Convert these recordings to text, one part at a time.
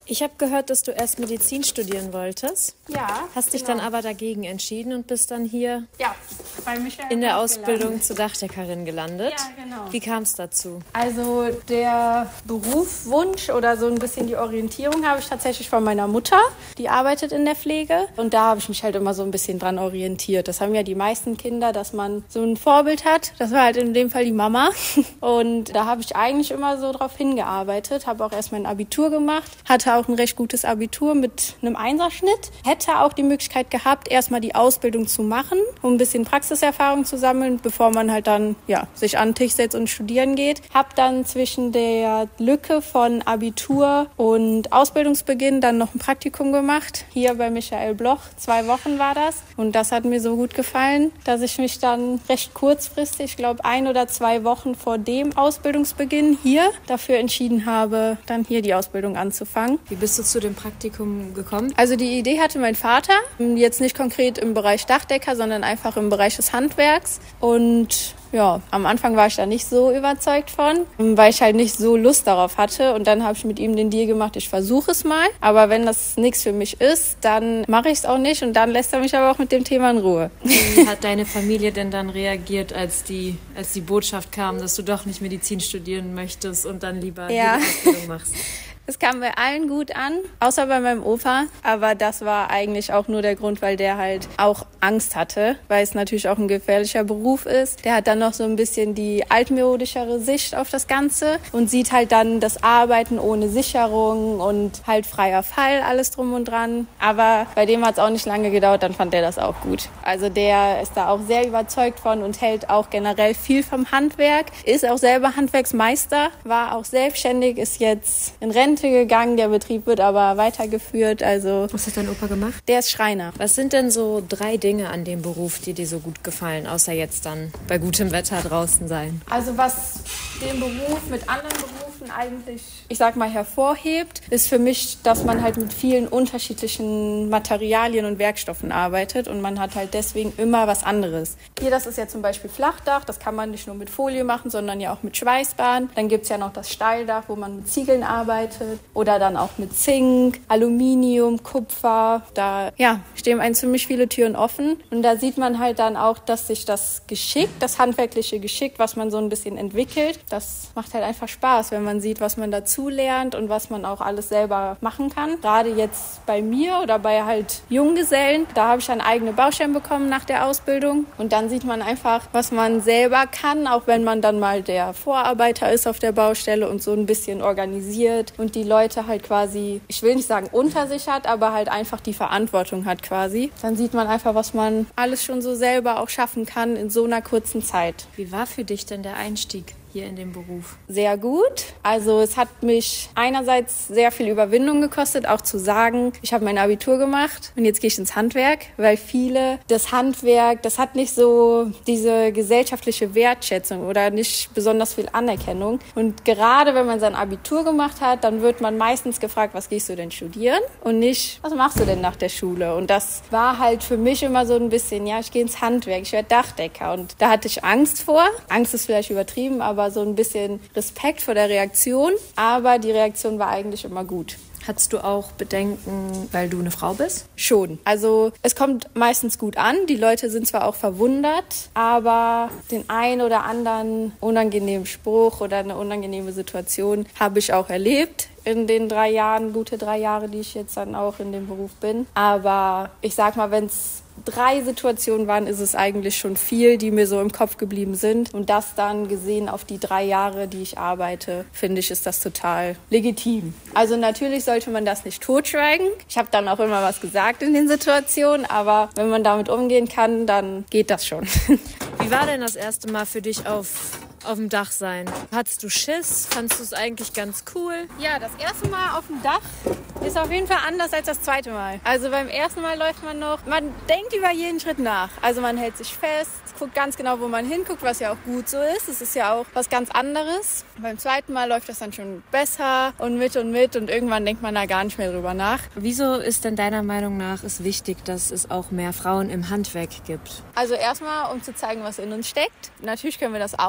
Ich habe gehört, dass du erst Medizin studieren wolltest. Ja. Hast dich dann aber dagegen entschieden und bist dann hier bei Michael in der Ausbildung zur Dachdeckerin gelandet. Ja, genau. Wie kam es dazu? Also der Berufswunsch oder so ein bisschen die Orientierung habe ich tatsächlich von meiner Mutter. Die arbeitet in der Pflege und da habe ich mich halt immer so ein bisschen dran orientiert. Das haben ja die meisten Kinder, dass man so ein Vorbild hat. Das war halt in dem Fall die Mama. Und da habe ich eigentlich immer so drauf hingearbeitet. Habe auch erst mein Abitur gemacht. Hatte auch ein recht gutes Abitur mit einem Einserschnitt. Hätte auch die Möglichkeit gehabt, erstmal die Ausbildung zu machen, um ein bisschen Praxiserfahrung zu sammeln, bevor man halt dann sich an den Tisch setzt und studieren geht. Habe dann zwischen der Lücke von Abitur und Ausbildungsbeginn dann noch ein Praktikum gemacht. Hier bei Michael Bloch. 2 Wochen war das. Und das hat mir so gut gefallen, dass ich mich dann recht kurzfristig, ich glaube 1 oder 2 Wochen vor dem Ausbildungsbeginn hier dafür entschieden habe, dann hier die Ausbildung anzufangen. Wie bist du zu dem Praktikum gekommen? Also die Idee hatte mein Vater, jetzt nicht konkret im Bereich Dachdecker, sondern einfach im Bereich des Handwerks. Und ja, am Anfang war ich da nicht so überzeugt von, weil ich halt nicht so Lust darauf hatte. Und dann habe ich mit ihm den Deal gemacht, ich versuche es mal. Aber wenn das nichts für mich ist, dann mache ich es auch nicht. Und dann lässt er mich aber auch mit dem Thema in Ruhe. Wie hat deine Familie denn dann reagiert, als die Botschaft kam, dass du doch nicht Medizin studieren möchtest und dann lieber die Ausbildung machst? Es kam bei allen gut an, außer bei meinem Opa. Aber das war eigentlich auch nur der Grund, weil der halt auch Angst hatte, weil es natürlich auch ein gefährlicher Beruf ist. Der hat dann noch so ein bisschen die altmodischere Sicht auf das Ganze und sieht halt dann das Arbeiten ohne Sicherung und halt freier Fall, alles drum und dran. Aber bei dem hat es auch nicht lange gedauert, dann fand der das auch gut. Also der ist da auch sehr überzeugt von und hält auch generell viel vom Handwerk, ist auch selber Handwerksmeister, war auch selbstständig, ist jetzt in Rente gegangen, der Betrieb wird aber weitergeführt. Also was hat dein Opa gemacht? Der ist Schreiner. Was sind denn so 3 Dinge an dem Beruf, die dir so gut gefallen, außer jetzt dann bei gutem Wetter draußen sein? Also was den Beruf mit anderen Berufen eigentlich, ich sag mal, hervorhebt, ist für mich, dass man halt mit vielen unterschiedlichen Materialien und Werkstoffen arbeitet und man hat halt deswegen immer was anderes. Hier, das ist ja zum Beispiel Flachdach, das kann man nicht nur mit Folie machen, sondern ja auch mit Schweißbahn. Dann gibt's ja noch das Steildach, wo man mit Ziegeln arbeitet. Oder dann auch mit Zink, Aluminium, Kupfer. Da stehen einem ziemlich viele Türen offen. Und da sieht man halt dann auch, dass sich das Geschick, das handwerkliche Geschick, was man so ein bisschen entwickelt, das macht halt einfach Spaß, wenn man sieht, was man dazu lernt und was man auch alles selber machen kann. Gerade jetzt bei mir oder bei halt Junggesellen, da habe ich dann eigene Baustellen bekommen nach der Ausbildung. Und dann sieht man einfach, was man selber kann, auch wenn man dann mal der Vorarbeiter ist auf der Baustelle und so ein bisschen organisiert und die Leute halt quasi, ich will nicht sagen unter sich hat, aber halt einfach die Verantwortung hat quasi. Dann sieht man einfach, was man alles schon so selber auch schaffen kann in so einer kurzen Zeit. Wie war für dich denn der Einstieg hier in den Beruf? Sehr gut. Also es hat mich einerseits sehr viel Überwindung gekostet, auch zu sagen, ich habe mein Abitur gemacht und jetzt gehe ich ins Handwerk, weil viele das Handwerk, das hat nicht so diese gesellschaftliche Wertschätzung oder nicht besonders viel Anerkennung. Und gerade wenn man sein Abitur gemacht hat, dann wird man meistens gefragt, was gehst du denn studieren? Und nicht, was machst du denn nach der Schule? Und das war halt für mich immer so ein bisschen, ich gehe ins Handwerk, ich werde Dachdecker. Und da hatte ich Angst vor. Angst ist vielleicht übertrieben, aber so ein bisschen Respekt vor der Reaktion. Aber die Reaktion war eigentlich immer gut. Hattest du auch Bedenken, weil du eine Frau bist? Schon. Also es kommt meistens gut an. Die Leute sind zwar auch verwundert, aber den einen oder anderen unangenehmen Spruch oder eine unangenehme Situation habe ich auch erlebt in den 3 Jahren, gute 3 Jahre, die ich jetzt dann auch in dem Beruf bin. Aber ich sag mal, wenn es 3 Situationen waren, ist es eigentlich schon viel, die mir so im Kopf geblieben sind. Und das dann gesehen auf die 3 Jahre, die ich arbeite, finde ich, ist das total legitim. Also natürlich sollte man das nicht totschweigen. Ich habe dann auch immer was gesagt in den Situationen, aber wenn man damit umgehen kann, dann geht das schon. Wie war denn das erste Mal für dich auf dem Dach sein? Hattest du Schiss? Fandest du es eigentlich ganz cool? Ja, das erste Mal auf dem Dach ist auf jeden Fall anders als das zweite Mal. Also beim ersten Mal läuft man denkt über jeden Schritt nach. Also man hält sich fest, guckt ganz genau, wo man hinguckt, was ja auch gut so ist. Es ist ja auch was ganz anderes. Beim zweiten Mal läuft das dann schon besser und mit und irgendwann denkt man da gar nicht mehr drüber nach. Wieso ist denn deiner Meinung nach es wichtig, dass es auch mehr Frauen im Handwerk gibt? Also erstmal, um zu zeigen, was in uns steckt. Natürlich können wir das auch.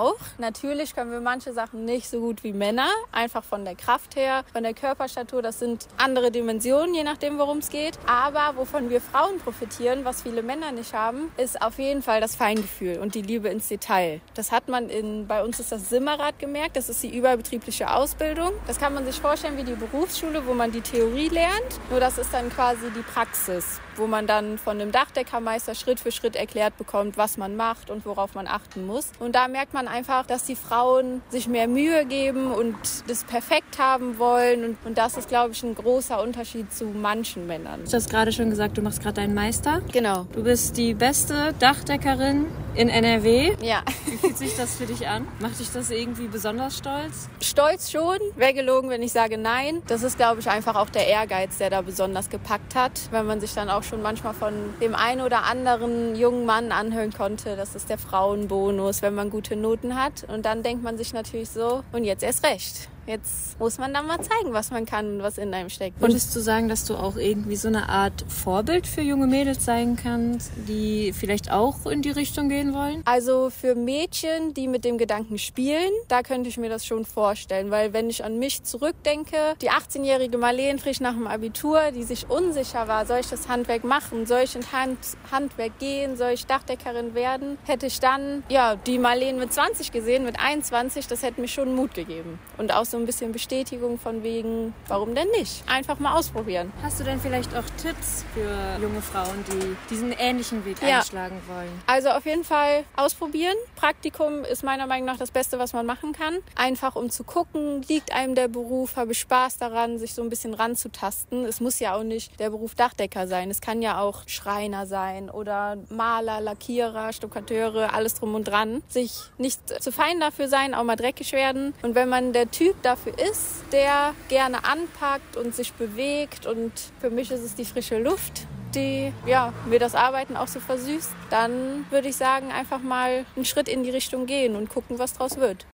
natürlich können wir manche Sachen nicht so gut wie Männer, einfach von der Kraft her, von der Körperstatur. Das sind andere Dimensionen, je nachdem, worum es geht. Aber wovon wir Frauen profitieren, was viele Männer nicht haben, ist auf jeden Fall das Feingefühl und die Liebe ins Detail. Das hat man bei uns ist das Simmerrad gemerkt, das ist die überbetriebliche Ausbildung. Das kann man sich vorstellen wie die Berufsschule, wo man die Theorie lernt, nur das ist dann quasi die Praxis, wo man dann von dem Dachdeckermeister Schritt für Schritt erklärt bekommt, was man macht und worauf man achten muss. Und da merkt man einfach, dass die Frauen sich mehr Mühe geben und das perfekt haben wollen. Und das ist, glaube ich, ein großer Unterschied zu manchen Männern. Du hast gerade schon gesagt, du machst gerade deinen Meister. Genau. Du bist die beste Dachdeckerin in NRW. Ja. Wie fühlt sich das für dich an? Macht dich das irgendwie besonders stolz? Stolz schon. Wäre gelogen, wenn ich sage nein. Das ist, glaube ich, einfach auch der Ehrgeiz, der da besonders gepackt hat. Wenn man sich dann auch schon manchmal von dem einen oder anderen jungen Mann anhören konnte, das ist der Frauenbonus, wenn man gute Noten hat. Und dann denkt man sich natürlich so, und jetzt erst recht. Jetzt muss man dann mal zeigen, was man kann und was in einem steckt. Würdest du sagen, dass du auch irgendwie so eine Art Vorbild für junge Mädels sein kannst, die vielleicht auch in die Richtung gehen wollen? Also für Mädchen, die mit dem Gedanken spielen, da könnte ich mir das schon vorstellen. Weil wenn ich an mich zurückdenke, die 18-jährige Marleen frisch nach dem Abitur, die sich unsicher war, soll ich das Handwerk machen, soll ich in Handwerk gehen, soll ich Dachdeckerin werden, hätte ich dann die Marleen mit 20 gesehen, mit 21, das hätte mir schon Mut gegeben. Und auch so ein bisschen Bestätigung von wegen, warum denn nicht? Einfach mal ausprobieren. Hast du denn vielleicht auch Tipps für junge Frauen, die diesen ähnlichen Weg einschlagen wollen? Also auf jeden Fall ausprobieren. Praktikum ist meiner Meinung nach das Beste, was man machen kann. Einfach um zu gucken, liegt einem der Beruf, habe ich Spaß daran, sich so ein bisschen ranzutasten. Es muss ja auch nicht der Beruf Dachdecker sein. Es kann ja auch Schreiner sein oder Maler, Lackierer, Stuckateure, alles drum und dran. Sich nicht zu fein dafür sein, auch mal dreckig werden. Und wenn man der Typ dafür ist, der gerne anpackt und sich bewegt, und für mich ist es die frische Luft, die mir das Arbeiten auch so versüßt, dann würde ich sagen, einfach mal einen Schritt in die Richtung gehen und gucken, was draus wird.